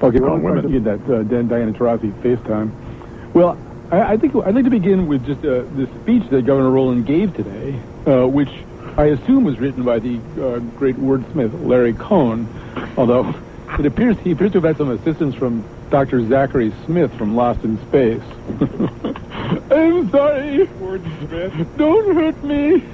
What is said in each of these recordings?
Okay, well, let's get that Diana Taurasi FaceTime. Well, I think I'd like to begin with just the speech that Governor Rowland gave today, which I assume was written by the great wordsmith Larry Cohn, although he appears to have had some assistance from Dr. Zachary Smith from Lost in Space. I'm sorry, wordsmith. Don't hurt me.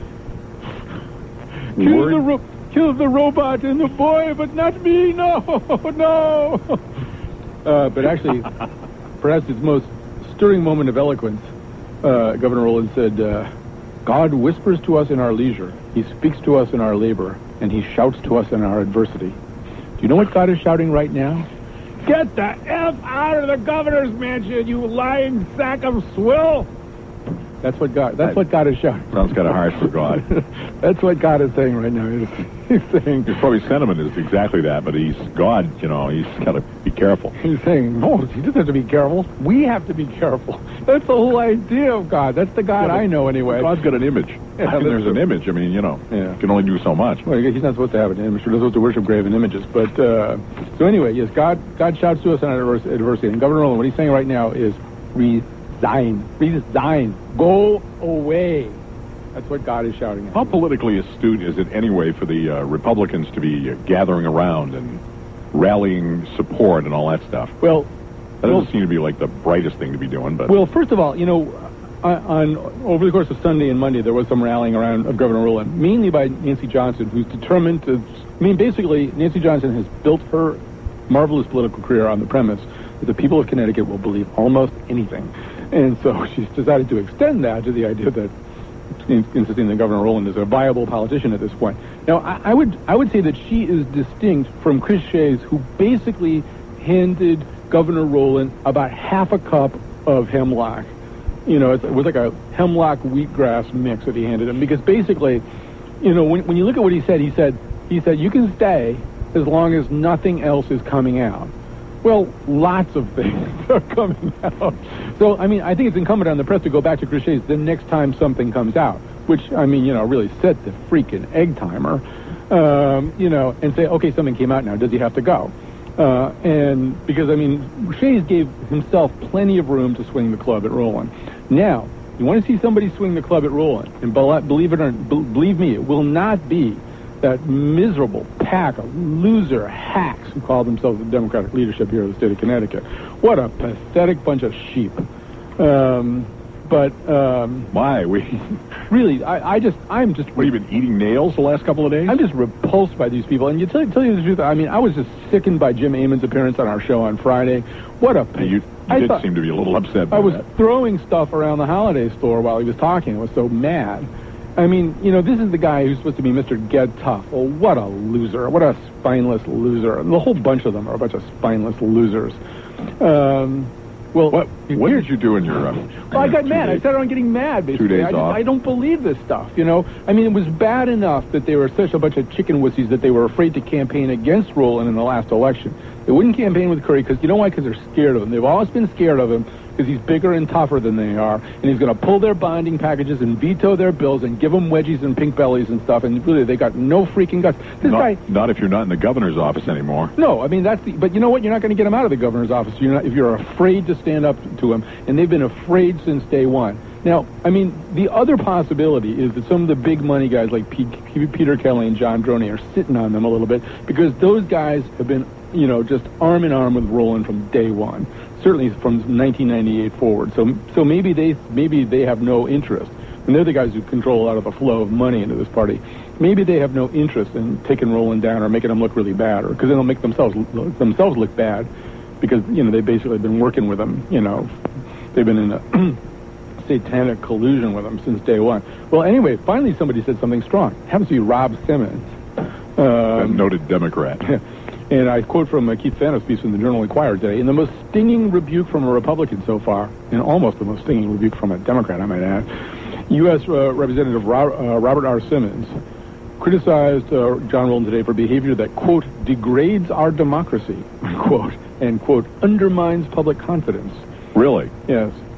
Kill the robot and the boy, but not me. No, no. But actually, perhaps his most stirring moment of eloquence, Governor Rowland said, God whispers to us in our leisure, he speaks to us in our labor, and he shouts to us in our adversity. Do you know what God is shouting right now? Get the F out of the governor's mansion, you lying sack of swill! That's what God is shouting. Sounds kind of harsh for God. That's what God is saying right now. He's saying... His probably sentiment is exactly that, but he's God, he's got to be careful. He's saying, no, he doesn't have to be careful. We have to be careful. That's the whole idea of God. That's the God I know anyway. God's got an image. Yeah, there's an image. You can only do so much. Well, he's not supposed to have an image. We're not supposed to worship graven images. But, so anyway, yes, God shouts to us in our adversity. And Governor Rowland, what he's saying right now is, resign, go away. That's what God is shouting at. How politically astute is it anyway for the Republicans to be gathering around and rallying support and all that stuff? Well, that doesn't seem to be like the brightest thing to be doing. But well, first of all, over the course of Sunday and Monday, there was some rallying around of Governor Rowland, mainly by Nancy Johnson, who's determined to. Basically, Nancy Johnson has built her marvelous political career on the premise that the people of Connecticut will believe almost anything. And so she's decided to extend that to the idea that, insisting that Governor Rowland is a viable politician at this point. Now, I would say that she is distinct from Chris Shays, who basically handed Governor Rowland about half a cup of hemlock. It was like a hemlock wheatgrass mix that he handed him. Because basically, when you look at what he said, you can stay as long as nothing else is coming out. Well, lots of things are coming out. So, I think it's incumbent on the press to go back to Chris Shays the next time something comes out, which, really set the freaking egg timer, and say, okay, something came out now. Does he have to go? And because, Shays gave himself plenty of room to swing the club at Rowland. Now, you want to see somebody swing the club at Rowland, and believe me, it will not be that miserable pack of loser hacks who call themselves the Democratic leadership here in the state of Connecticut. What a pathetic bunch of sheep. Why? Really, I'm just... What, you've been eating nails the last couple of days? I'm just repulsed by these people. And tell you the truth, I was just sickened by Jim Amon's appearance on our show on Friday. What a... You did seem to be a little upset by I was that. throwing stuff around the holiday store while he was talking. I was so mad. This is the guy who's supposed to be Mr. Get Tough. Well, what a loser. What a spineless loser. And the whole bunch of them are a bunch of spineless losers. What did you do in your... I got mad. I started on getting mad, basically. 2 days off. I don't believe this stuff, it was bad enough that they were such a bunch of chicken wussies that they were afraid to campaign against Rowland in the last election. They wouldn't campaign with Curry because, you know why? Because they're scared of him. They've always been scared of him because he's bigger and tougher than they are, and he's going to pull their bonding packages and veto their bills and give them wedgies and pink bellies and stuff, and really, they got no freaking guts. Not if you're not in the governor's office anymore. No, but you know what? You're not going to get him out of the governor's office if you're afraid to stand up to him, and they've been afraid since day one. Now, the other possibility is that some of the big money guys like Peter Kelly and John Droney are sitting on them a little bit because those guys have been, just arm in arm with Rowland from day one, certainly from 1998 forward. So maybe they have no interest, and they're the guys who control a lot of the flow of money into this party. Maybe they have no interest in taking Rowland down or making him look really bad, or because they'll make themselves look bad because they've basically been working with him. They've been in a satanic collusion with him since day one. Well, anyway, finally somebody said something strong. It happens to be Rob Simmons. A noted Democrat. And I quote from Keith Fanos' piece in the Journal-Inquirer today, in the most stinging rebuke from a Republican so far, and almost the most stinging rebuke from a Democrat, I might add, U.S. Representative Robert R. Simmons criticized John Rowland today for behavior that, quote, degrades our democracy, quote, and, quote, undermines public confidence. Really? Yes.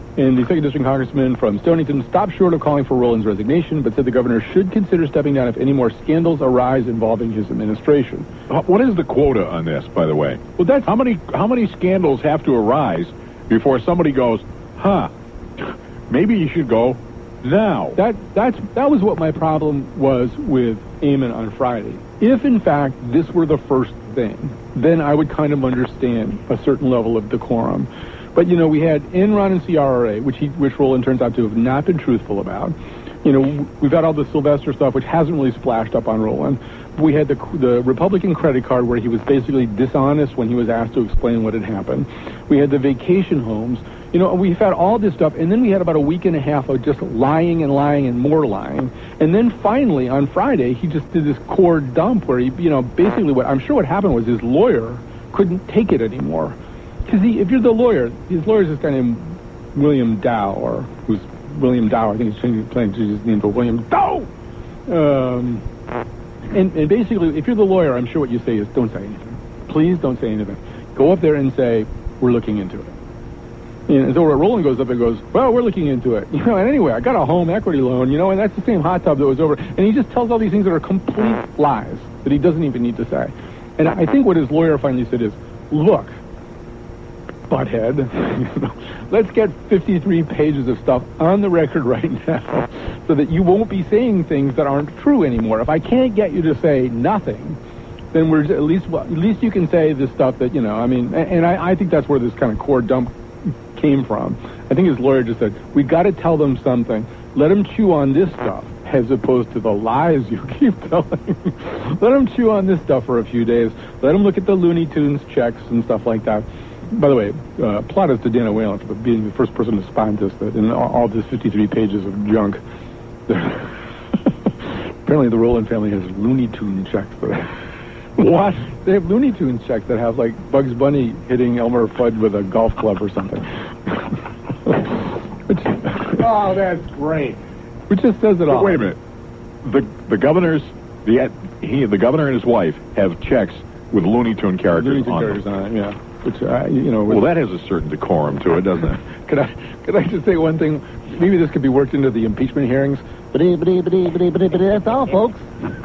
And the 2nd District Congressman from Stonington stopped short of calling for Rowland's resignation, but said the governor should consider stepping down if any more scandals arise involving his administration. What is the quota on this, by the way? Well, that's how many scandals have to arise before somebody goes, maybe you should go now? That was what my problem was with Eamon on Friday. If, in fact, this were the first thing, then I would kind of understand a certain level of decorum. But, we had Enron and CRRA, which Rowland turns out to have not been truthful about. We've got all the Sylvester stuff, which hasn't really splashed up on Rowland. We had the Republican credit card where he was basically dishonest when he was asked to explain what had happened. We had the vacation homes. We've had all this stuff, and then we had about a week and a half of just lying and lying and more lying. And then finally, on Friday, he just did this core dump where he, basically what happened was his lawyer couldn't take it anymore. Because if you're the lawyer, his lawyer's this guy named William Dow, or who's William Dow. I think he's changing his name to William Dow. And basically, if you're the lawyer, I'm sure what you say is, don't say anything. Please don't say anything. Go up there and say, we're looking into it. And so Rowland goes up and goes, well, we're looking into it. And anyway, I got a home equity loan, and that's the same hot tub that was over. And he just tells all these things that are complete lies that he doesn't even need to say. And I think what his lawyer finally said is, look, butthead, let's get 53 pages of stuff on the record right now so that you won't be saying things that aren't true anymore. If I can't get you to say nothing, then we're at least you can say this stuff that, and I think that's where this kind of core dump came from. I think his lawyer just said, we got to tell them something. Let them chew on this stuff as opposed to the lies you keep telling. Let them chew on this stuff for a few days. Let them look at the Looney Tunes checks and stuff like that. By the way, plaudits to Dana Whalen for being the first person to spot this, that in all this 53 pages of junk. Apparently the Rowland family has Looney Tune checks. What? They have Looney Tunes checks that have, like, Bugs Bunny hitting Elmer Fudd with a golf club or something. Oh, that's great. Which just says it all. But wait a minute. The governor and his wife have checks with Looney Tune characters on them. Yeah. Which, well, that has a certain decorum to it, doesn't it? Could I just say one thing? Maybe this could be worked into the impeachment hearings. That's all, folks.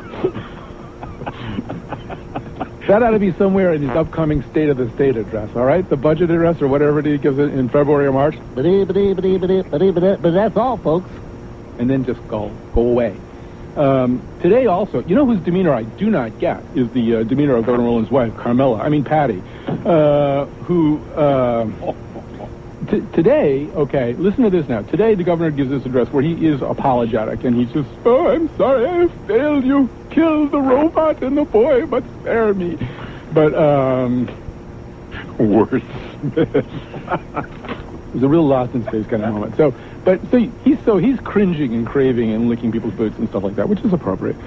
That ought to be somewhere in his upcoming State of the State address, all right? The budget address or whatever he gives it in February or March. But that's all, folks. And then just go away. Today also, whose demeanor I do not get is the demeanor of Governor Rowland's wife, Patty, who today, okay, listen to this now. Today the governor gives this address where he is apologetic, and he says, oh, I'm sorry I failed you. Killed the robot and the boy, but spare me. But, words. It was a real lost in space kind of moment. So he's cringing and craving and licking people's boots and stuff like that, which is appropriate.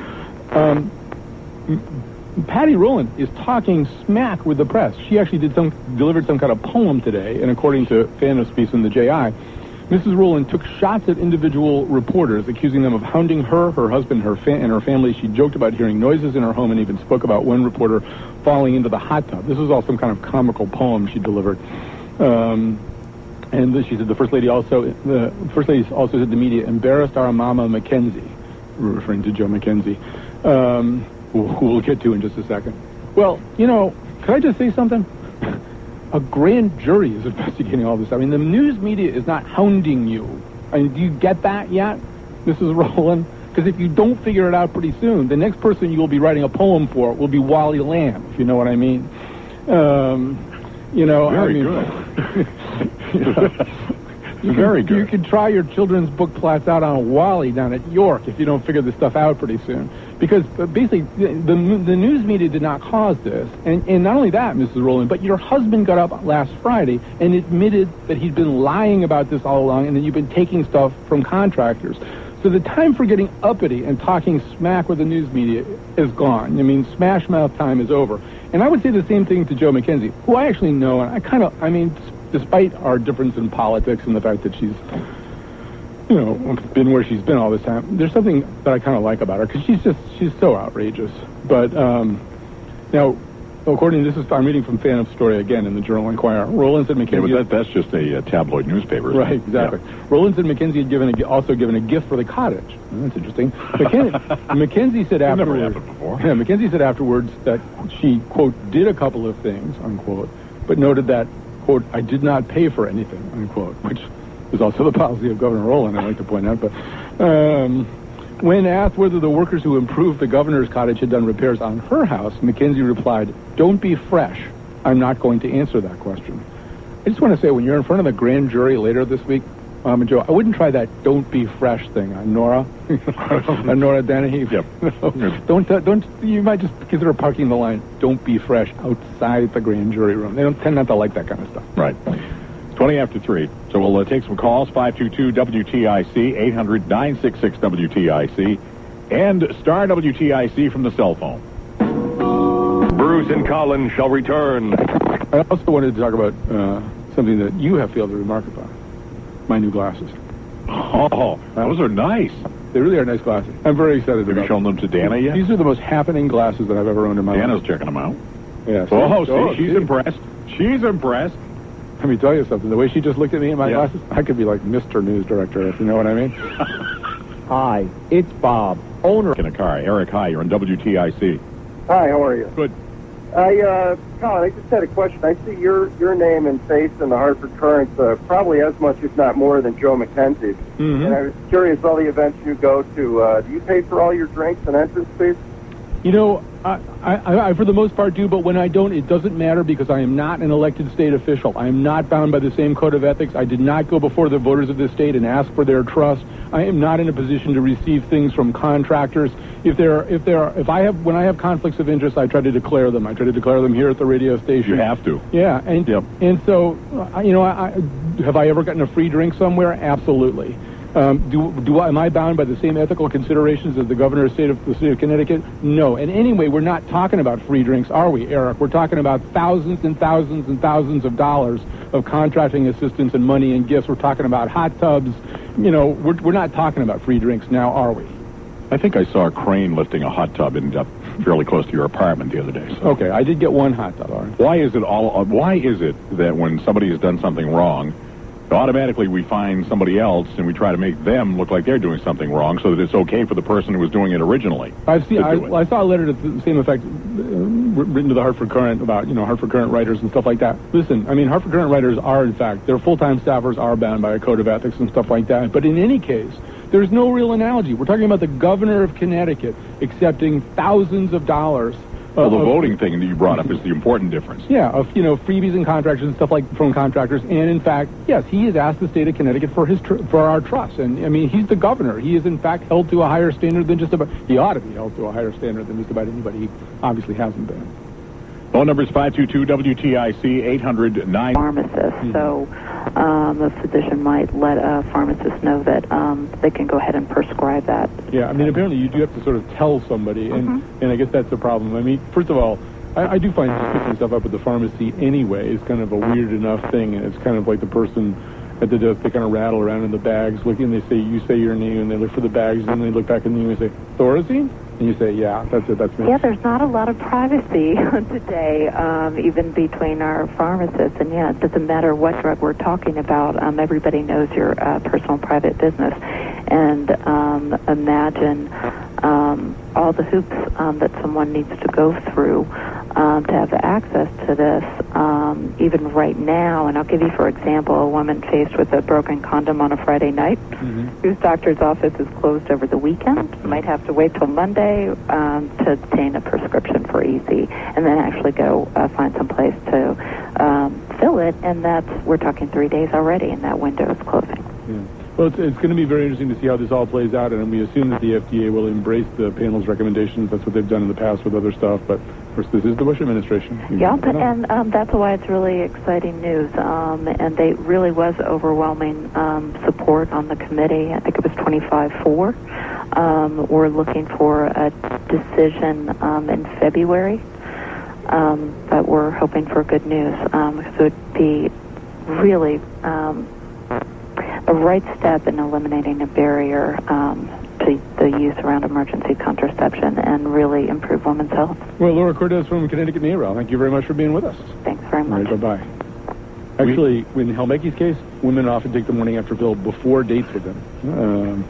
Patty Rowland is talking smack with the press. She actually delivered some kind of poem today, and according to fan of speech in the JI, Mrs. Rowland took shots at individual reporters, accusing them of hounding her husband, and her family. She joked about hearing noises in her home and even spoke about one reporter falling into the hot tub. This was all some kind of comical poem she delivered. And she said the first lady also said to the media, embarrassed our mama Mackenzie, referring to Joe McKenzie, who we'll get to in just a second. Well, could I just say something? A grand jury is investigating all this. I mean, the news media is not hounding you. I mean, do you get that yet, Mrs. Rowland? Because if you don't figure it out pretty soon, the next person you will be writing a poem for will be Wally Lamb, if you know what I mean. Very good. Very good. You can try your children's book plots out on Wally down at York if you don't figure this stuff out pretty soon. Because basically, the news media did not cause this. And not only that, Mrs. Rowland, but your husband got up last Friday and admitted that he'd been lying about this all along and that you've been taking stuff from contractors. So the time for getting uppity and talking smack with the news media is gone. I mean, smash mouth time is over. And I would say the same thing to Joe McKenzie, who I actually know, and despite our difference in politics and the fact that she's, been where she's been all this time, there's something that I kind of like about her, because she's so outrageous. But now, according to this, I'm reading from Phantom's story again in the Journal Enquirer. Rowlands and McKenzie. Yeah, but that's just a tabloid newspaper. Right, exactly. Yeah. Rowlands and McKenzie had also given a gift for the cottage. That's interesting. McKenzie said afterwards. Never happened before. Yeah, McKenzie said afterwards that she, quote, did a couple of things, unquote, but noted that, quote, I did not pay for anything, unquote, which is also the policy of Governor Rowland, I'd like to point out. But when asked whether the workers who improved the governor's cottage had done repairs on her house, McKenzie replied, don't be fresh. I'm not going to answer that question. I just want to say, when you're in front of the grand jury later this week, Mom and Joe, I wouldn't try that don't be fresh thing on Nora. On Nora Dennehy. Yep. Don't, you might just consider parking the line, don't be fresh, outside the grand jury room. They don't tend not to like that kind of stuff. Right. 20 after 3. So we'll take some calls, 522-WTIC, 800-966-WTIC, and star WTIC from the cell phone. Bruce and Colin shall return. I also wanted to talk about something that you have failed to remark upon. My new glasses. Oh, those are nice. They really are nice glasses. I'm very excited about them. Have you shown them to Dana yet? These are the most happening glasses that I've ever owned in my life. Dana's checking them out. Yeah. See, she's impressed. She's impressed. Let me tell you something. The way she just looked at me in my glasses, I could be like Mr. News Director, if you know what I mean. Hi, it's Bob, owner in a car. Eric, hi. You're on WTIC. Hi, how are you? Good. Colin, I just had a question. I see your name and face in the Hartford Courant probably as much, if not more, than Joe McKenzie's. Mm-hmm. And I was curious, all the events you go to, do you pay for all your drinks and entrance fees? You know, I for the most part do, but when I don't, it doesn't matter because I am not an elected state official. I am not bound by the same code of ethics. I did not go before the voters of this state and ask for their trust. I am not in a position to receive things from contractors. When I have conflicts of interest, I try to declare them. I try to declare them here at the radio station. You have to. Yeah, and so, have I ever gotten a free drink somewhere? Absolutely. Am I bound by the same ethical considerations as the governor of the state of Connecticut? No. And anyway, we're not talking about free drinks, are we, Eric? We're talking about thousands and thousands and thousands of dollars of contracting assistance and money and gifts. We're talking about hot tubs. You know, we're not talking about free drinks now, are we? I think I saw a crane lifting a hot tub up fairly close to your apartment the other day. So. Okay, I did get one hot tub. All right. Why is it that when somebody has done something wrong, automatically we find somebody else and we try to make them look like they're doing something wrong so that it's okay for the person who was doing it originally? I saw a letter to the same effect written to the Hartford Courant about, Hartford Courant writers and stuff like that. Listen, I mean, Hartford Courant writers are, in fact, their full-time staffers are bound by a code of ethics and stuff like that. But in any case, there's no real analogy. We're talking about the governor of Connecticut accepting thousands of dollars. Well, the voting thing that you brought up is the important difference. Yeah, of freebies and contractors and stuff from contractors, and in fact, yes, he has asked the state of Connecticut for our trust, and I mean, he's the governor. He is in fact held to a higher standard than just about. He ought to be held to a higher standard than just about anybody. He obviously hasn't been. Phone number is 522-WTIC, 800-9. Pharmacist, so a physician might let a pharmacist know that they can go ahead and prescribe that. Yeah, I mean, apparently you do have to sort of tell somebody, and I guess that's the problem. I mean, first of all, I do find picking stuff up at the pharmacy anyway is kind of a weird enough thing, and it's kind of like the person at the desk, they kind of rattle around in the bags, looking, you say your name, and they look for the bags, and they look back at you and say, Thorazine? And you say, yeah, that's it, that's me. Yeah, there's not a lot of privacy today, even between our pharmacists. And yeah, it doesn't matter what drug we're talking about. Everybody knows your personal private business. And imagine all the hoops that someone needs to go through to have access to this, even right now. And I'll give you, for example, a woman faced with a broken condom on a Friday night, whose doctor's office is closed over the weekend, might have to wait till Monday to obtain a prescription for EC, and then actually go find some place to fill it, and we're talking 3 days already, and that window is closing. Yeah. Well, it's going to be very interesting to see how this all plays out, and we assume that the FDA will embrace the panel's recommendations. That's what they've done in the past with other stuff, but of course this is the Bush administration. And that's why it's really exciting news, and they really was overwhelming support on the committee. I think it was 25-4. We're looking for a decision in February, but we're hoping for good news, because it would be really a right step in eliminating a barrier to the use around emergency contraception and really improve women's health. Well, Laura Cordes from Connecticut NARAL, thank you very much for being with us. Thanks very All much. right, bye-bye. Actually, in Helmecki's case, women often take the morning after pill before dates with him.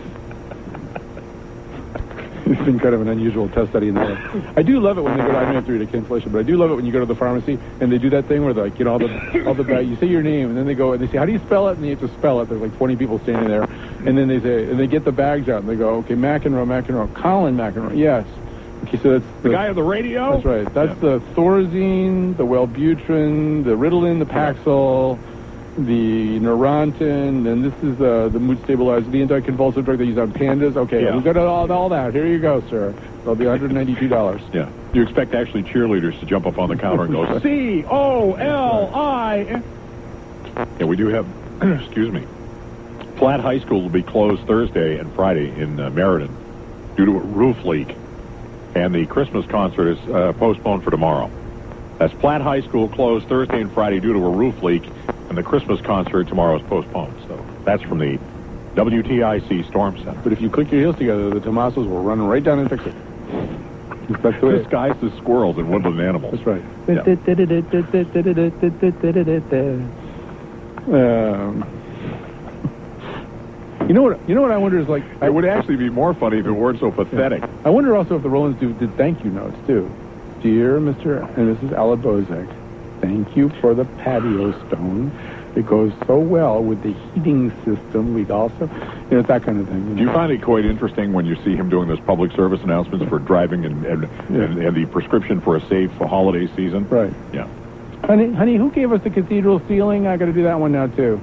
It's been kind of an unusual test study in there. I do love it when they go to, I don't have to read a cancellation, but I do love it when you go to the pharmacy and they do that thing where they, like, you know, all the you say your name and then they go and they say, how do you spell it? And you have to spell it. There's like 20 people standing there. And then they say, and they get the bags out and they go, okay, McEnroe, Colin McEnroe, yes. Okay, so that's the guy on the radio? That's right. That's the Thorazine, the Wellbutrin, the Ritalin, the Paxil, the Neurontin, and this is the mood stabilizer, the anticonvulsive drug they use on pandas. Okay, Yeah. we've got all that. Here you go, sir. It'll be $192. Yeah. You expect actually cheerleaders to jump up on the counter and go, C-O-L-I. Yeah, we do have, excuse me, Platt High School will be closed Thursday and Friday in Meriden due to a roof leak. And the Christmas concert is postponed for tomorrow. That's Platt High School closed Thursday and Friday due to a roof leak, and the Christmas concert tomorrow is postponed. So that's from the WTIC Storm Center. But if you click your heels together, the Tomasos will run right down and fix it. That's the way Disguised as squirrels and woodland animals. That's right. Yeah. You know what I wonder is, like, It would actually be more funny if it weren't so pathetic. I wonder also if the Rollins did thank you notes too. Dear Mr. and Mrs. Alabozek, thank you for the patio stone. It goes so well with the heating system. We'd also, it's that kind of thing. Do you find it quite interesting when you see him doing those public service announcements for driving and the prescription for a safe holiday season? Right. Yeah. Honey, who gave us the cathedral ceiling? I got to do that one now too.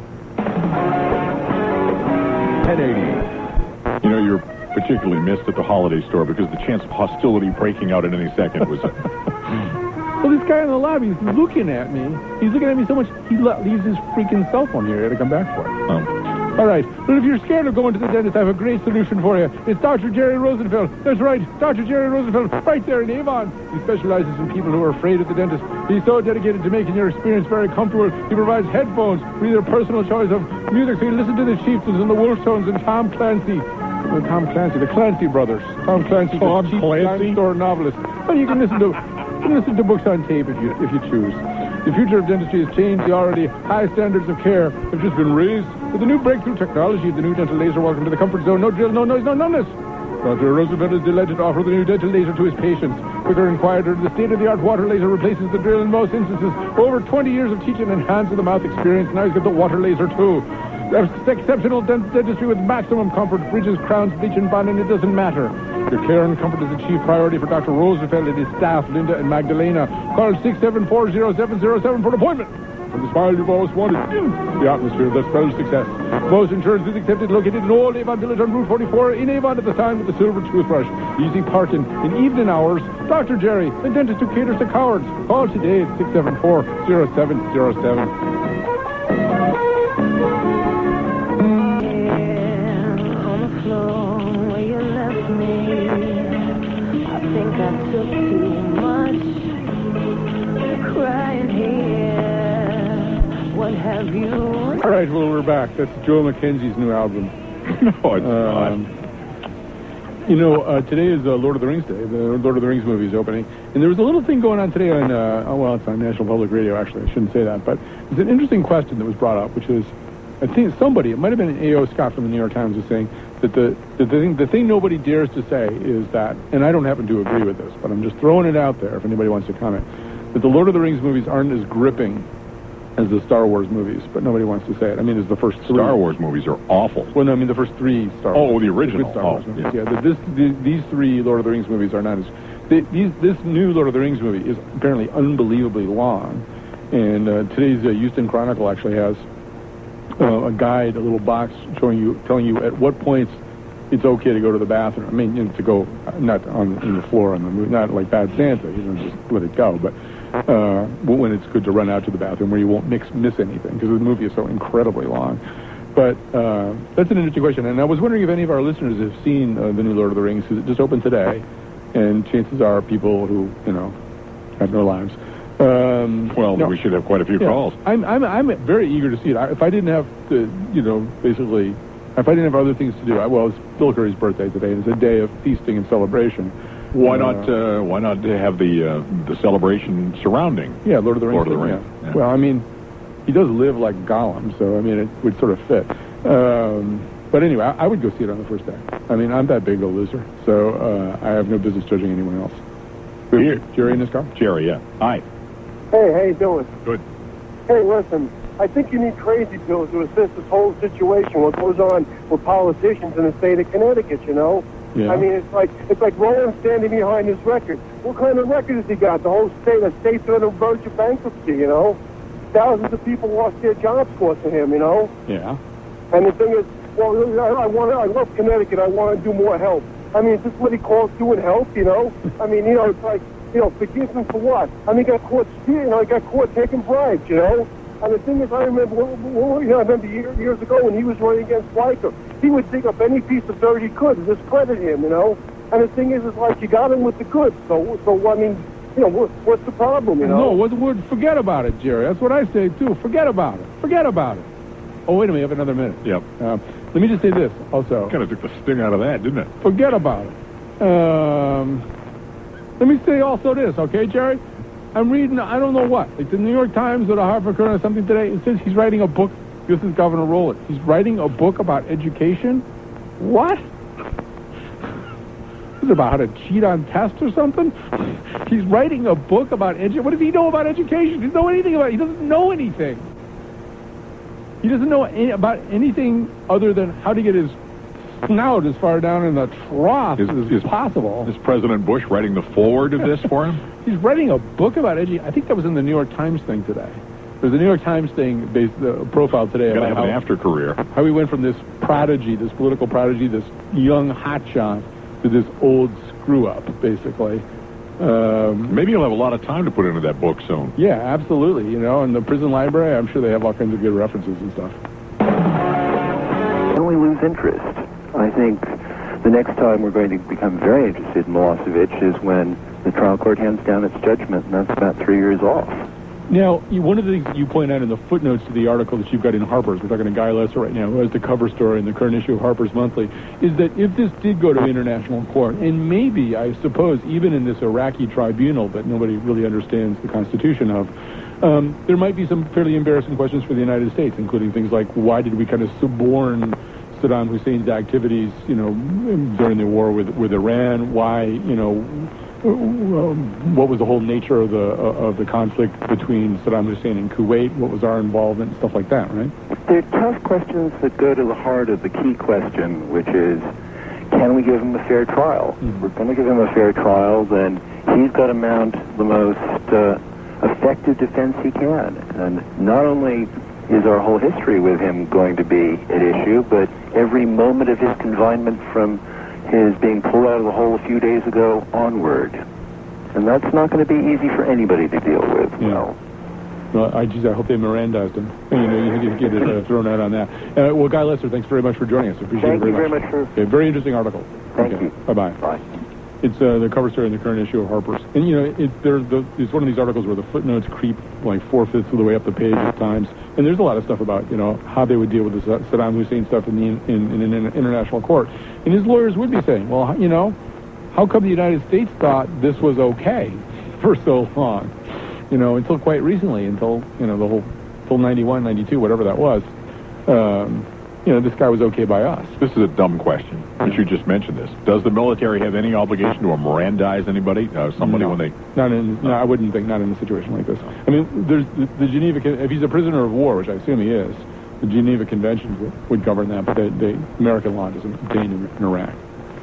1080. You know, you're particularly missed at the holiday store because the chance of hostility breaking out at any second was... Well, this guy in the lobby is looking at me. He's looking at me so much, he leaves his freaking cell phone here. I had to come back for it. All right. But if you're scared of going to the dentist, I have a great solution for you. It's Dr. Jerry Rosenfeld. That's right, Dr. Jerry Rosenfeld, right there in Avon. He specializes in people who are afraid of the dentist. He's so dedicated to making your experience very comfortable. He provides headphones with your personal choice of music, so you listen to the Chieftains and the Wolftones and Tom Clancy. The Clancy brothers. Tom Clancy, the cheap dime store novelist. Well, you can listen to books on tape if you choose. The future of dentistry has changed. The already high standards of care have just been raised with the new breakthrough technology of the new dental laser. Welcome to the comfort zone. No drill, no noise, no numbness. Dr. Roosevelt is delighted to offer the new dental laser to his patients. Quicker and quieter, the state-of-the-art water laser replaces the drill in most instances. Over 20 years of teaching and hands-to-the-mouth experience. Now he's got the water laser, too. Exceptional dentistry with maximum comfort. Bridges, crowns, bleach, and bond, and it doesn't matter. Your care and comfort is a chief priority for Dr. Roosevelt and his staff, Linda and Magdalena. Call 674-0707 for an appointment. For the smile you've always wanted. The atmosphere that spells success. Most insurance is accepted, located in Old Avon Village on Route 44 in Avon at the sign with the silver toothbrush. Easy parking in evening hours. Dr. Jerry, the dentist who caters to cowards. Call today at 674-0707. All right, well, we're back. That's Joe Mackenzie's new album. No, it's not. Today is Lord of the Rings Day. The Lord of the Rings movie is opening. And there was a little thing going on today on, it's on National Public Radio, actually. I shouldn't say that. But it's an interesting question that was brought up, which is, I think somebody, it might have been A.O. Scott from the New York Times, was saying that the thing nobody dares to say is that, and I don't happen to agree with this, but I'm just throwing it out there if anybody wants to comment, that the Lord of the Rings movies aren't as gripping as the Star Wars movies, but nobody wants to say it. I mean, it's the first three. Star Wars movies are awful. Well, no, I mean the first three Star Wars. Oh, the original. Good Star Wars movies. Yeah, these three Lord of the Rings movies are not as... This new Lord of the Rings movie is apparently unbelievably long, and today's Houston Chronicle actually has a guide, a little box telling you at what points it's okay to go to the bathroom. I mean, to go not in the floor on the movie, not like Bad Santa. You don't just let it go, but when it's good to run out to the bathroom where you won't miss anything because the movie is so incredibly long. But that's an interesting question, and I was wondering if any of our listeners have seen the new Lord of the Rings, because it just opened today, and chances are people who have no lives. We should have quite a few calls. I'm very eager to see it. If I didn't have to, basically If I didn't have other things to do, it's Bill Curry's birthday today, and it's a day of feasting and celebration. Why not have the celebration surrounding? Yeah, Lord of the Rings. Lord of the Rings. Yeah. Well, I mean, he does live like Gollum, so I mean, it would sort of fit. But anyway, I would go see it on the first day. I mean, I'm that big a loser, so I have no business judging anyone else. Here. Jerry in this car? Jerry, yeah. Hi. Hey, how you doing? Good. Hey, listen, I think you need crazy pills to assist this whole situation, what goes on with politicians in the state of Connecticut, you know? Yeah. I mean, it's like Roland standing behind his record. What kind of record has he got? The whole state's on the verge of bankruptcy, you know? Thousands of people lost their jobs because of him, you know? Yeah. And the thing is, well, I love Connecticut. I want to do more help. I mean, is this what he calls doing help, you know? I mean, you know, it's like, you know, forgive him for what? I mean, he got caught taking bribes, you know? And the thing is, I remember, years ago when he was running against Weicker, he would dig up any piece of dirt he could and discredit him, you know? And the thing is like, you got him with the goods. So I mean, you know, what's the problem, you know? No, forget about it, Jerry. That's what I say, too. Forget about it. Forget about it. Oh, wait a minute. You have another minute. Yep. Let me just say this, also. Kind of took the sting out of that, didn't it? Forget about it. Let me say also this, okay, Jerry? I'm reading, I don't know what, like the New York Times or the Hartford Courant or something today. It says he's writing a book. This is Governor Rowlett. He's writing a book about education? What? Is it about how to cheat on tests or something? He's writing a book about education. What does he know about education? He doesn't know anything about it. He doesn't know anything. He doesn't know about anything other than how to get his snout as far down in the trough as possible. Is President Bush writing the foreword of this for him? He's writing a book about education. I think that was in the New York Times thing today. There's a New York Times thing, profile today Gotta about have an after career. How he went from this prodigy, this political prodigy, this young hotshot, to this old screw-up, basically. Maybe you'll have a lot of time to put into that book soon. Yeah, absolutely. You know, in the prison library, I'm sure they have all kinds of good references and stuff. When we lose interest, I think the next time we're going to become very interested in Milosevic is when the trial court hands down its judgment, and that's about 3 years off. Now, one of the things that you point out in the footnotes to the article that you've got in Harper's, we're talking to Guy Lesser right now, who has the cover story in the current issue of Harper's Monthly, is that if this did go to international court, and maybe, I suppose, even in this Iraqi tribunal that nobody really understands the constitution of, there might be some fairly embarrassing questions for the United States, including things like, why did we kind of suborn Saddam Hussein's activities, you know, during the war with Iran? Why, you know, what was the whole nature of the conflict between Saddam Hussein and Kuwait? What was our involvement and stuff like that, right? They're tough questions that go to the heart of the key question, which is, can we give him a fair trial? Mm-hmm. If we're going to give him a fair trial, then he's got to mount the most effective defense he can. And not only is our whole history with him going to be at issue, but every moment of his confinement from his being pulled out of the hole a few days ago onward. And that's not going to be easy for anybody to deal with. Yeah. Well, I hope they Mirandized him. You know, you get it thrown out on that. Well, Guy Lesser, thanks very much for joining us. Appreciate it very much. Thank you very much, sir. Okay, very interesting article. Thank you. Bye-bye. Bye. It's the cover story in the current issue of Harper's. And, you know, it's one of these articles where the footnotes creep like 4/5 of the way up the page at times. And there's a lot of stuff about, you know, how they would deal with the Saddam Hussein stuff in an international court. And his lawyers would be saying, well, you know, how come the United States thought this was okay for so long? You know, until quite recently, until 91, 92, whatever that was. You know, this guy was okay by us. This is a dumb question, but you just mentioned this. Does the military have any obligation to Mirandize anybody? Somebody when they... No, I wouldn't think, not in a situation like this. I mean, there's the Geneva... If he's a prisoner of war, which I assume he is, the Geneva Conventions would govern that, but the American law doesn't obtain in Iraq.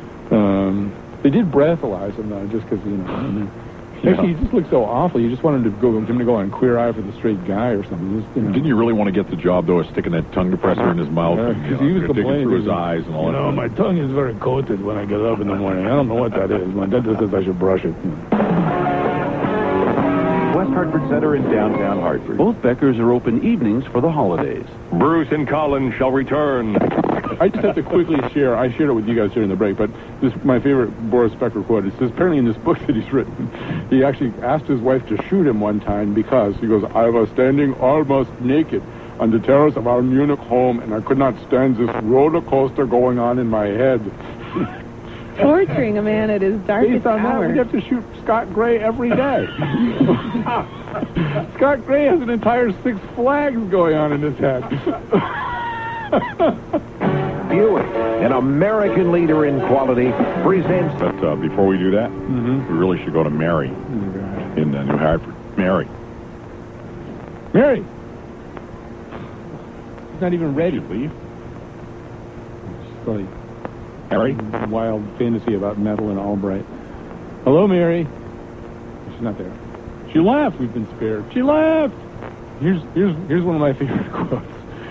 They did breathalyze him, though, just because, you know... I mean, actually, he just looked so awful. You just wanted him to go on Queer Eye for the Straight Guy or something. Just, you know. Didn't you really want to get the job, though, of sticking that tongue depressor in his mouth and he was digging through his eyes and all that? No, my tongue is very coated when I get up in the morning. I don't know what that is. My dentist says I should brush it. West Hartford Center in downtown Hartford. Both Beckers are open evenings for the holidays. Bruce and Colin shall return. I just have to quickly share. I shared it with you guys during the break, but this my favorite Boris Becker quote. It says, apparently in this book that he's written, he actually asked his wife to shoot him one time because, he goes, I was standing almost naked on the terrace of our Munich home, and I could not stand this roller coaster going on in my head. Torturing a man at his darkest Based on that, hour. we have to shoot Scott Gray every day. Scott Gray has an entire Six Flags going on in his head. Buick, an American leader in quality, presents... But before we do that, we really should go to Mary in New Hartford. Mary. Mary! She's not even ready. Leave. She's like Mary? wild fantasy about Madeleine Albright. Hello, Mary. She's not there. She left. We've been spared. She left. Here's one of my favorite quotes.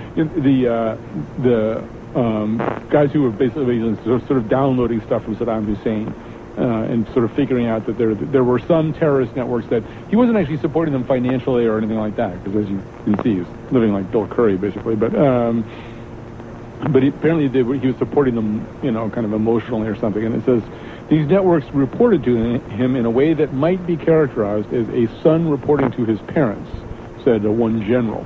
The guys who were basically sort of downloading stuff from Saddam Hussein and sort of figuring out that there were some terrorist networks that he wasn't actually supporting them financially or anything like that, because as you can see, he's living like Bill Curry basically. But he apparently he was supporting them, kind of emotionally or something. And it says these networks reported to him in a way that might be characterized as a son reporting to his parents, said one general.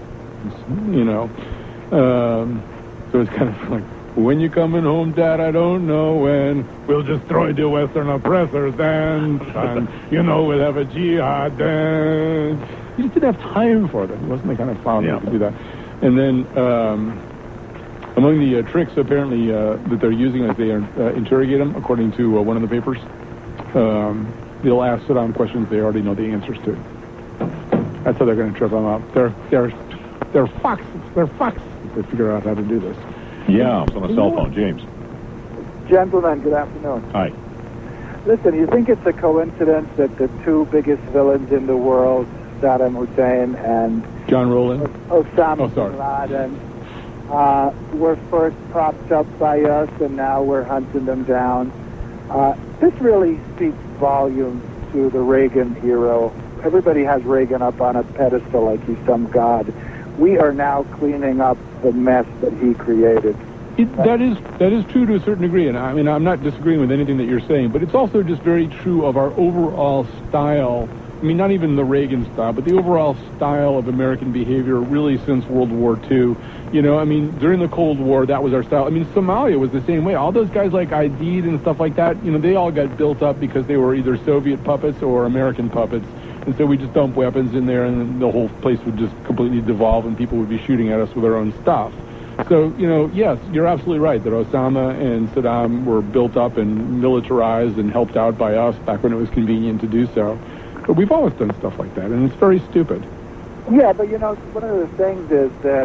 So it's kind of like, when you coming home, Dad, I don't know when. We'll destroy the Western oppressors then. And, we'll have a jihad then. He just didn't have time for them. He wasn't the kind of father who could do that. And then among the tricks, apparently, that they're using as they interrogate him, according to one of the papers, they'll ask Saddam questions they already know the answers to. That's how they're going to trip him up. They're fucks. They're fucks. They figure out how to do this. Yeah, it's on a cell phone. James. Gentlemen, good afternoon. Hi. Listen, you think it's a coincidence that the two biggest villains in the world, Saddam Hussein and John Rowland, Osama bin Laden, were first propped up by us, and now we're hunting them down? This really speaks volumes to the Reagan hero. Everybody has Reagan up on a pedestal like he's some god. We are now cleaning up the mess that he created. That is true to a certain degree, and I mean, I'm not disagreeing with anything that you're saying, but it's also just very true of our overall style. I mean, not even the Reagan style, but the overall style of American behavior really since World War II. I mean, during the Cold War, that was our style. I mean, Somalia was the same way. All those guys like Aidid and stuff like that, they all got built up because they were either Soviet puppets or American puppets. And so we just dump weapons in there, and the whole place would just completely devolve, and people would be shooting at us with their own stuff. So, yes, you're absolutely right that Osama and Saddam were built up and militarized and helped out by us back when it was convenient to do so. But we've always done stuff like that, and it's very stupid. Yeah, but, one of the things is that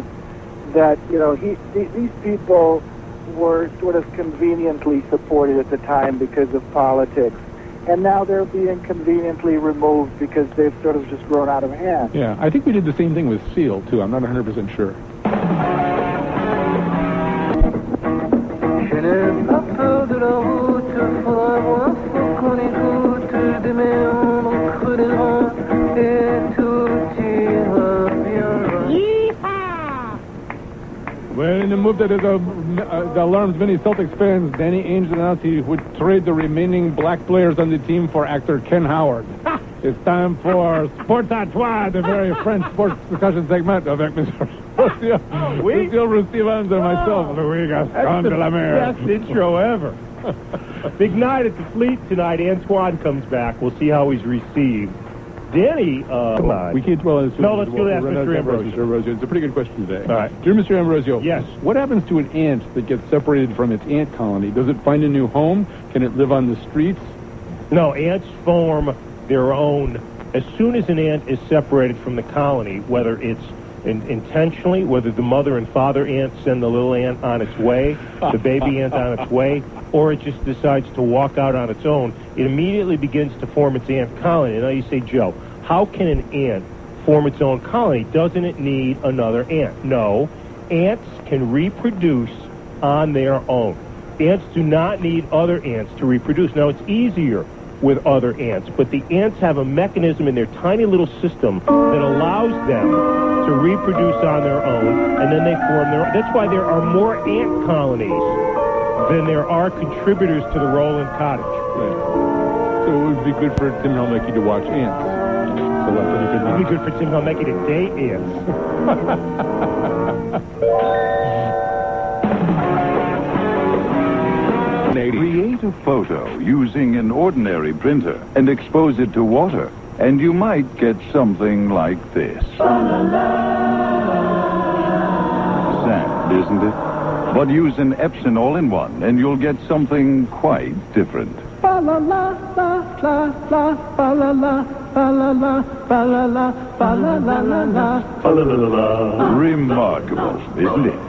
these people were sort of conveniently supported at the time because of politics. And now they're being conveniently removed because they've sort of just grown out of hand. Yeah, I think we did the same thing with SEAL, too. I'm not 100% sure. Well, in the move that alarms many Celtics fans, Danny Ainge announced he would trade the remaining black players on the team for actor Ken Howard. It's time for Sports à Trois, the very French sports discussion segment of Mr. Lucille Roustivans and myself, Louis Gaston de la Mer. Best intro ever. Big night at the Fleet tonight. Antoine comes back. We'll see how he's received. Danny, come on. We can't dwell on this. No, let's go to ask Mr. Ambrosio. It's a pretty good question today. All right. Dear Mr. Ambrosio. Yes. What happens to an ant that gets separated from its ant colony? Does it find a new home? Can it live on the streets? No, ants form their own. As soon as an ant is separated from the colony, whether it's intentionally, whether the mother and father ant send the little ant on its way, the baby ant on its way, or it just decides to walk out on its own, it immediately begins to form its ant colony. Now you say, Joe, how can an ant form its own colony? Doesn't it need another ant? No. Ants can reproduce on their own. Ants do not need other ants to reproduce. Now, it's easier with other ants, but the ants have a mechanism in their tiny little system that allows them to reproduce on their own, and then they form their own. That's why there are more ant colonies than there are contributors to the Roland Cottage. Right. So it would be good for Tim Helmicke to watch ants. telepathy. It'd be good for Tim. He'll make it a day ants. Create a photo using an ordinary printer and expose it to water, and you might get something like this. Sad, isn't it? But use an Epson all-in-one, and you'll get something quite different. Fa la la la la la fa la la fa la la fa la la fa la la la la fa la la la. Remarkable, isn't it?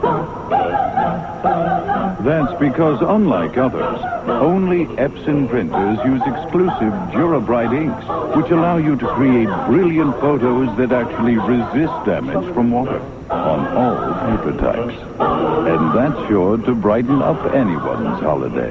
That's because, unlike others, only Epson printers use exclusive Durabright inks, which allow you to create brilliant photos that actually resist damage from water on all paper types. And that's sure to brighten up anyone's holiday.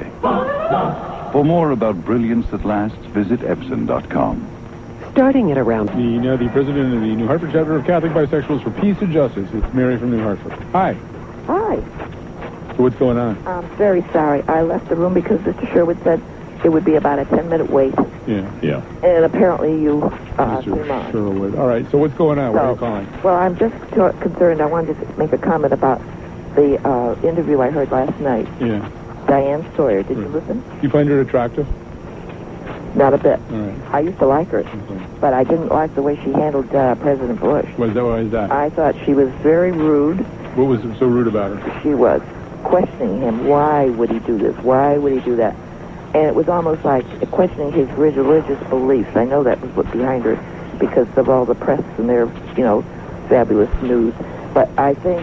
For more about brilliance that lasts, visit Epson.com. Starting at around... The president of the New Hartford chapter of Catholic Bisexuals for Peace and Justice. It's Mary from New Hartford. Hi. Hi. So what's going on? I'm very sorry. I left the room because Mr. Sherwood said it would be about a 10-minute wait. Yeah. And apparently you Mr. Sherwood. All right, so what's going on? What are you calling? Well, I'm just concerned. I wanted to make a comment about the interview I heard last night. Yeah. Diane Sawyer. Did you listen? You find her attractive? Not a bit. All right. I used to like her, but I didn't like the way she handled President Bush. Why is that? I thought she was very rude. What was so rude about her? She was questioning him. Why would he do this? Why would he do that? And it was almost like questioning his religious beliefs. I know that was what behind her because of all the press and their, fabulous news. But I think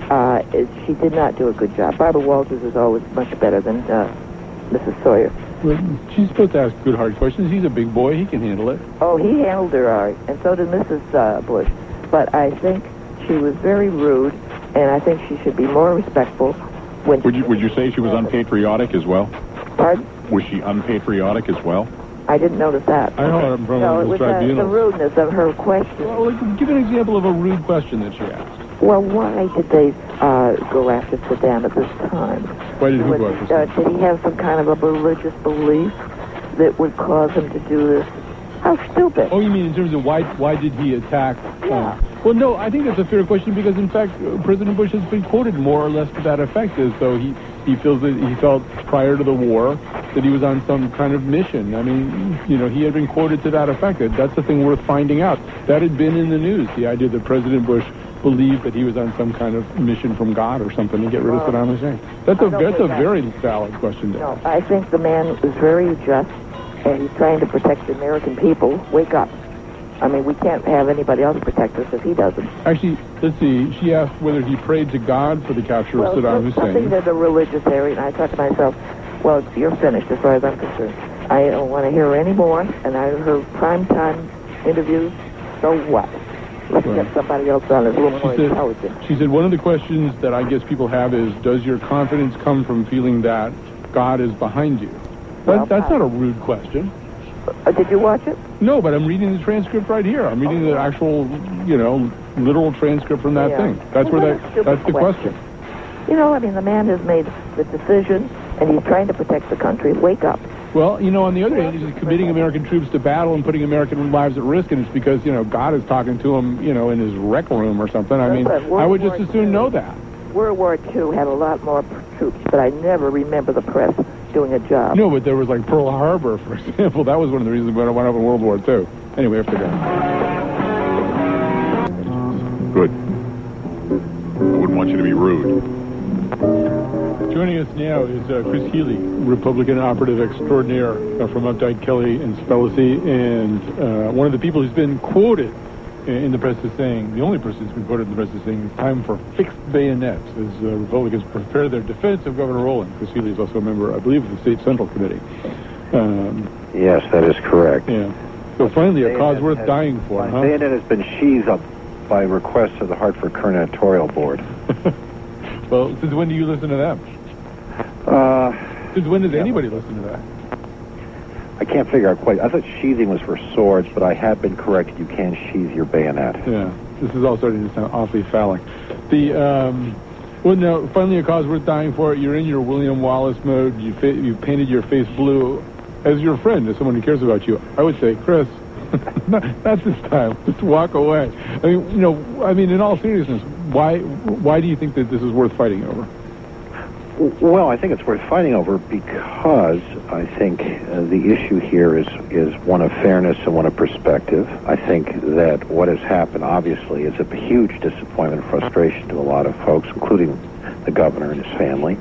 she did not do a good job. Barbara Walters is always much better than Mrs. Sawyer. Well, she's supposed to ask good, hard questions. He's a big boy. He can handle it. Oh, he handled her all right, and so did Mrs. Bush. But I think she was very rude, and I think she should be more respectful. Would you say she was unpatriotic as well? Pardon? Was she unpatriotic as well? I didn't notice that. I heard him from the tribunal. The rudeness of her question. Well, give an example of a rude question that she asked. Well, why did they go after Saddam at this time? Why did who go after Saddam? Did he have some kind of a religious belief that would cause him to do this? How stupid. Oh, you mean in terms of why did he attack? Yeah. Well, no, I think that's a fair question because, in fact, President Bush has been quoted more or less to that effect as though he feels that he felt prior to the war that he was on some kind of mission. I mean, he had been quoted to that effect. That's the thing worth finding out. That had been in the news, the idea that President Bush believed that he was on some kind of mission from God or something to get rid of Saddam Hussein. That's a very valid question. No, I think the man is very just, and he's trying to protect the American people. Wake up. I mean, we can't have anybody else protect us if he doesn't. Actually, let's see. She asked whether he prayed to God for the capture of Saddam Hussein. Something to the religious area, and I thought to myself, well, you're finished as far as I'm concerned. I don't want to hear any more, and I heard primetime interviews, so what? Let's get somebody else on that's a little more intelligent. She said one of the questions that I guess people have is, does your confidence come from feeling that God is behind you? That's not a rude question. Did you watch it? No, but I'm reading the transcript right here. I'm reading the actual, literal transcript from that thing. That's that's the question. I mean, the man has made the decision, and he's trying to protect the country. Wake up. Well, on the other hand, he's committing American troops to battle and putting American lives at risk, and it's because, God is talking to him, in his rec room or something. I mean, I would just as soon know that. World War II had a lot more troops, but I never remember the press doing a job. No, but there was like Pearl Harbor, for example. That was one of the reasons why I went up in World War II. Anyway, I forgot. Good. I wouldn't want you to be rude. Joining us now is Chris Healy, Republican operative extraordinaire from Updike, Kelly, and Spellacy, and one of the people who's been quoted in the press as saying, the only person who's been quoted in the press as saying, it's time for fixed bayonets as Republicans prepare their defense of Governor Rowland. Chris Healy is also a member, I believe, of the State Central Committee. Yes, that is correct. Yeah. So finally, a cause worth dying for, huh? Bayonet has been sheathed up by request of the Hartford Kern Editorial Board. Well, since when do you listen to them? Since when does anybody listen to that? I can't figure out quite. I thought sheathing was for swords, but I have been corrected. You can sheathe your bayonet. Yeah, this is all starting to sound awfully phallic. Well, now, finally a cause worth dying for. You're in your William Wallace mode. You painted your face blue. As your friend, as someone who cares about you, I would say, Chris, Not this time. Just walk away. I mean, in all seriousness, why do you think that this is worth fighting over? Well, I think it's worth fighting over because I think the issue here is one of fairness and one of perspective. I think that what has happened, obviously, is a huge disappointment and frustration to a lot of folks, including the governor and his family.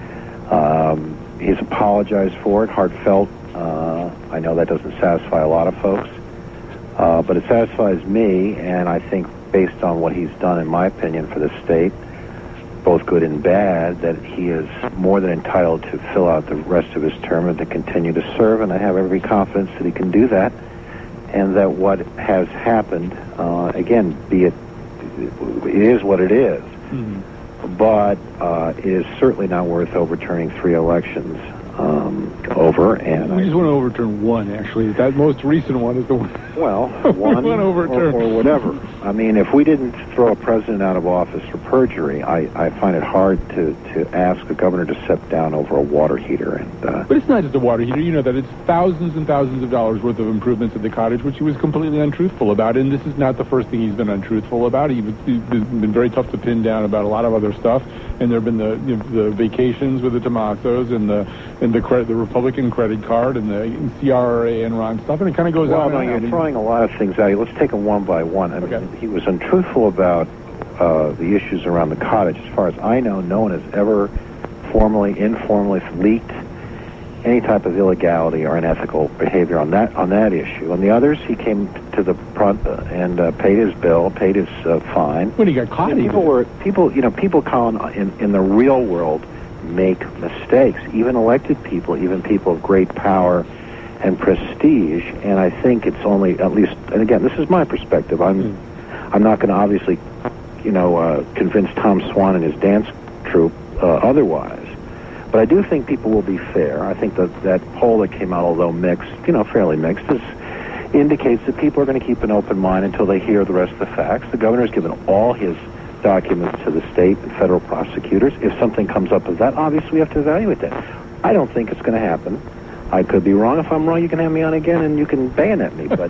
He's apologized for it, heartfelt. I know that doesn't satisfy a lot of folks, but it satisfies me, and I think based on what he's done, in my opinion, for the state, both good and bad, that he is more than entitled to fill out the rest of his term and to continue to serve, and I have every confidence that he can do that, and that what has happened, again, it is what it is, but it is certainly not worth overturning 3 elections over. And we just want to overturn one, actually. That most recent one is the one. Well, one or whatever. I mean, if we didn't throw a president out of office for perjury, I find it hard to ask a governor to step down over a water heater. And but it's not just a water heater. You know that it's thousands and thousands of dollars worth of improvements at the cottage, which he was completely untruthful about. And this is not the first thing he's been untruthful about. He's been very tough to pin down about a lot of other stuff. And there have been the vacations with the Tomasos and the Republican credit card and the CRA and Ron stuff, and it kind of goes on. Well, no, you're throwing a lot of things out. Let's take them one by one. I mean, he was untruthful about the issues around the cottage. As far as I know, no one has ever formally, informally leaked any type of illegality or unethical behavior on that issue. On the others, he came to the front and paid his bill, paid his fine. When he got caught, people, Colin, in the real world make mistakes. Even elected people, even people of great power and prestige. And I think it's only, at least, and again, this is my perspective. I'm not going to obviously, convince Tom Swan and his dance troupe otherwise. But I do think people will be fair. I think that poll that came out, although mixed, fairly mixed, indicates that people are going to keep an open mind until they hear the rest of the facts. The governor's given all his documents to the state and federal prosecutors. If something comes up of that, obviously we have to evaluate that. I don't think it's going to happen. I could be wrong. If I'm wrong, you can have me on again and you can bayonet me. But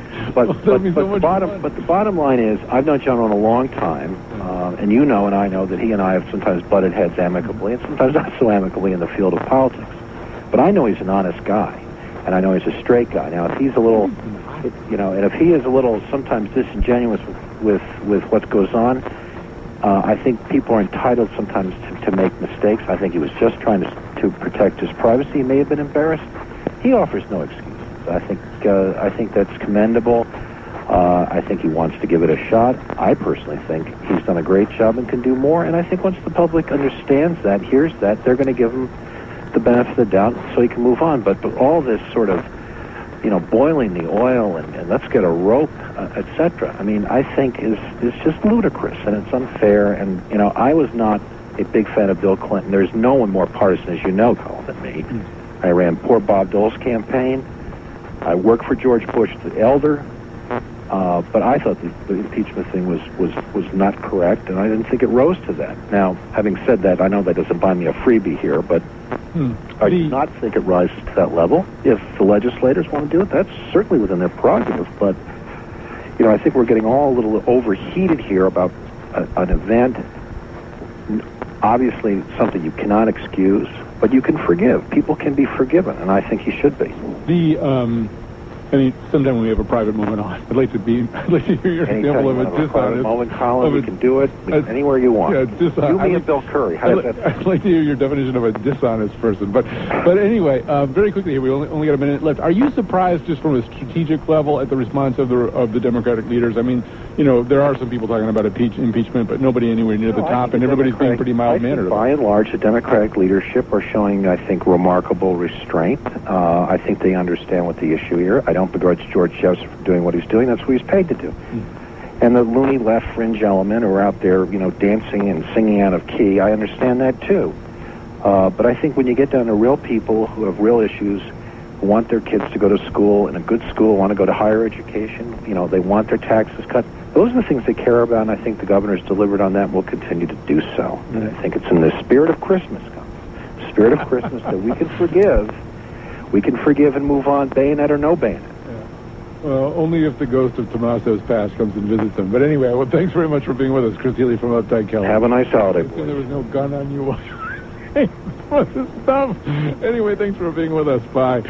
the bottom line is, I've known John Rowan a long time, and you know and I know that he and I have sometimes butted heads amicably and sometimes not so amicably in the field of politics. But I know he's an honest guy, and I know he's a straight guy. Now, if he's a little, and if he is a little sometimes disingenuous with what goes on, I think people are entitled sometimes to make mistakes. I think he was just trying to protect his privacy. He may have been embarrassed. He offers no excuses. I think that's commendable. I think he wants to give it a shot. I personally think he's done a great job and can do more. And I think once the public understands that, hears that, they're going to give him the benefit of the doubt so he can move on. But all this sort of, boiling the oil and let's get a rope, etc. I mean, I think is just ludicrous and it's unfair. And I was not a big fan of Bill Clinton. There's no one more partisan, as you know, Colin, than me. I ran poor Bob Dole's campaign. I worked for George Bush the elder, but I thought the impeachment thing was not correct, and I didn't think it rose to that. Now, having said that, I know that doesn't buy me a freebie here, but I do not think it rises to that level. If the legislators want to do it, that's certainly within their prerogative. But, I think we're getting all a little overheated here about an event, obviously something you cannot excuse, but you can forgive. People can be forgiven, and I think he should be. Sometime when we have a private moment on, I'd like to hear your example of a dishonest moment, Colin. You can do it anywhere you want. You, me, and Bill Curry. I'd like to hear your definition of a dishonest person. But anyway, very quickly here, we only got a minute left. Are you surprised, just from a strategic level, at the response of the Democratic leaders? I mean, there are some people talking about impeachment, but nobody anywhere near the top, and everybody's being pretty mild-mannered. By and large, the Democratic leadership are showing, I think, remarkable restraint. I think they understand what the issue here. I don't begrudge George Jefferson for doing what he's doing. That's what he's paid to do. And the loony left fringe element who are out there, dancing and singing out of key, I understand that too. But I think when you get down to real people who have real issues, who want their kids to go to school, in a good school, want to go to higher education, they want their taxes cut, those are the things they care about, and I think the governor's delivered on that and will continue to do so. And I think it's in the spirit of Christmas, the spirit of Christmas, that we can forgive and move on, bayonet or no bayonet. Only if the ghost of Tommaso's past comes and visits him. But anyway, well, thanks very much for being with us, Chris Healy from Uptight Kelly. Have a nice holiday, boys. There was no gun on you while you were saying all this stuff. Anyway, thanks for being with us. Bye.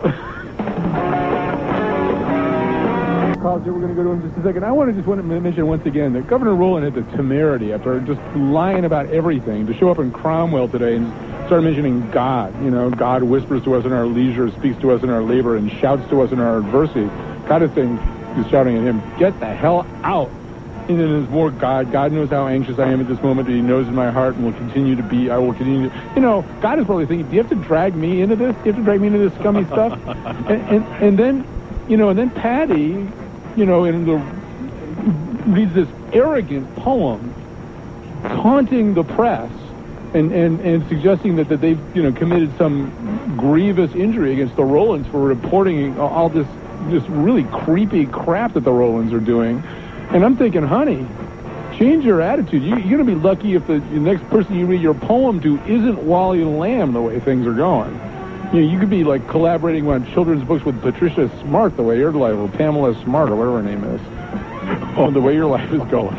We're going to go to him in just a second. I want to mention once again that Governor Rowland had the temerity, after just lying about everything, to show up in Cromwell today and start mentioning God. You know, God whispers to us in our leisure, speaks to us in our labor, and shouts to us in our adversity. God is saying, he's shouting at him, get the hell out. And then there's more God. God knows how anxious I am at this moment, and he knows in my heart, and will continue to be. I will continue to, you know, God is probably thinking, do you have to drag me into this? Do you have to drag me into this scummy stuff? and then, you know, and then Patty, you know, reads this arrogant poem taunting the press and suggesting that they've, you know, committed some grievous injury against the Rowlands for reporting all this really creepy crap that the Rowlands are doing. And I'm thinking, honey, change your attitude. You're going to be lucky if the next person you read your poem to isn't Wally Lamb the way things are going. You know, you could be like collaborating on children's books with Patricia Smart the way your life, or Pamela Smart, or whatever her name is. Oh, the way your life is going.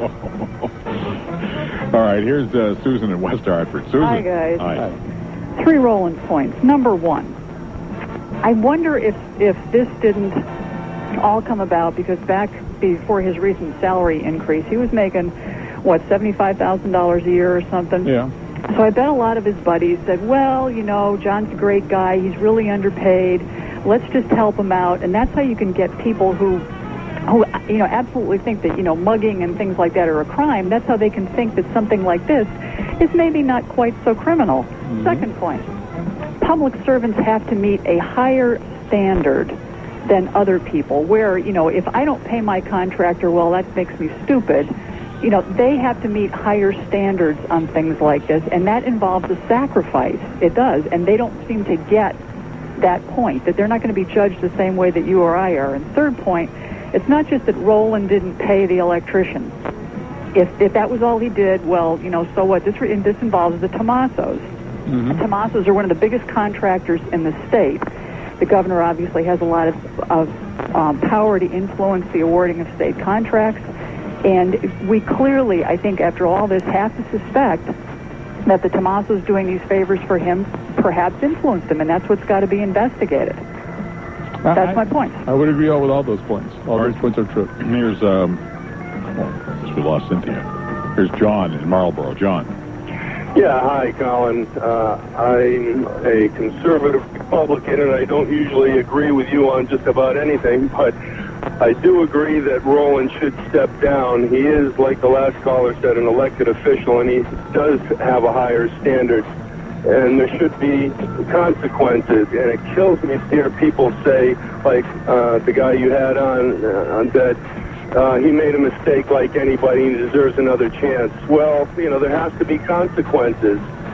All right, here's Susan in West Hartford. Susan. Hi, guys. Hi. 3 Rowland points. Number 1, I wonder if this didn't all come about because back before his recent salary increase, he was making, what, $75,000 a year or something? Yeah. So I bet a lot of his buddies said, well, you know, John's a great guy. He's really underpaid. Let's just help him out. And that's how you can get people who, you know, absolutely think that, you know, mugging and things like that are a crime. That's how they can think that something like this is maybe not quite so criminal. Mm-hmm. Second point, public servants have to meet a higher standard than other people where, you know, if I don't pay my contractor, well, that makes me stupid. You know, they have to meet higher standards on things like this, and that involves a sacrifice. It does, and they don't seem to get that point, that they're not going to be judged the same way that you or I are. And third point, it's not just that Rowland didn't pay the electrician. If that was all he did, well, you know, so what? This involves the Tommasos. Mm-hmm. The Tommasos are one of the biggest contractors in the state. The governor obviously has a lot of power to influence the awarding of state contracts. And we clearly, I think, after all this, have to suspect that the Tommasos doing these favors for him perhaps influenced him, and that's what's got to be investigated. That's my point. I would agree with all those points. All those points are true. Here's, I guess we lost Cynthia. Here's John in Marlboro. John. Yeah, hi, Colin. I'm a conservative Republican, and I don't usually agree with you on just about anything, but I do agree that Rowland should step down. He is, like the last caller said, an elected official, and he does have a higher standard. And there should be consequences. And it kills me to hear people say, like the guy you had on that he made a mistake like anybody and he deserves another chance. Well, you know, there has to be consequences.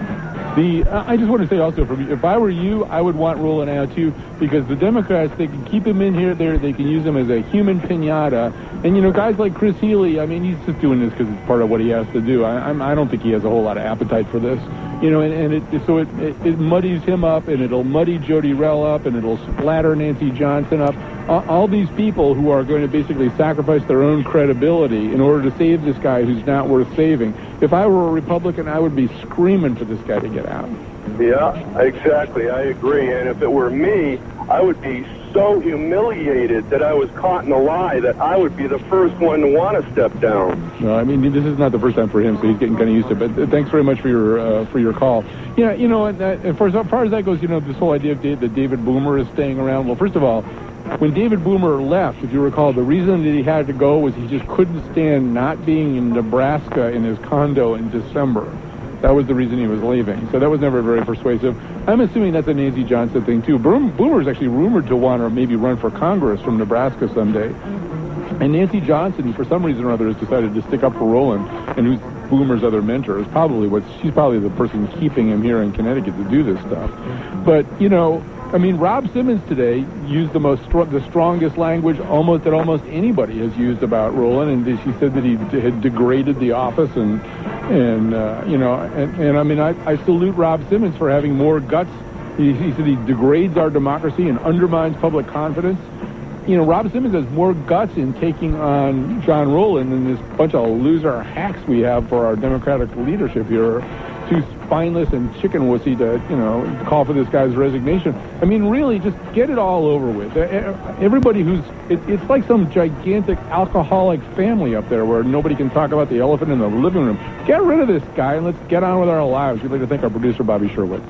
I just want to say also, if I were you, I would want Rowland out too, because the Democrats, they can keep him in here, they can use him as a human piñata. And, you know, guys like Chris Healy, I mean, he's just doing this because it's part of what he has to do. I don't think he has a whole lot of appetite for this. You know, and it muddies him up, and it'll muddy Jody Rell up, and it'll splatter Nancy Johnson up. All these people who are going to basically sacrifice their own credibility in order to save this guy who's not worth saving. If I were a Republican, I would be screaming for this guy to get out. Yeah, exactly. I agree. And if it were me, I would be so humiliated that I was caught in a lie that I would be the first one to want to step down. No, I mean, this is not the first time for him, so he's getting kind of used to it. But thanks very much for your call. Yeah, you know, as far as that goes, you know, this whole idea that David Boomer is staying around. Well, first of all, when David Boomer left, if you recall, the reason that he had to go was he just couldn't stand not being in Nebraska in his condo in December. That was the reason he was leaving. So that was never very persuasive. I'm assuming that's a Nancy Johnson thing, too. Boomer is actually rumored to want to maybe run for Congress from Nebraska someday. And Nancy Johnson, for some reason or other, has decided to stick up for Rowland, and who's Boomer's other mentor, is she's probably the person keeping him here in Connecticut to do this stuff. But, you know, I mean, Rob Simmons today used the strongest language almost anybody has used about Rowland, and she said that he had degraded the office, and you know, and I mean, I salute Rob Simmons for having more guts. He said he degrades our democracy and undermines public confidence. you know, Rob Simmons has more guts in taking on John Rowland than this bunch of loser hacks we have for our Democratic leadership here. Too spineless and chicken wussy to, you know, call for this guy's resignation. I mean, really, just get it all over with. Everybody it's like some gigantic alcoholic family up there where nobody can talk about the elephant in the living room. Get rid of this guy and let's get on with our lives. We'd like to thank our producer, Bobby Sherwood.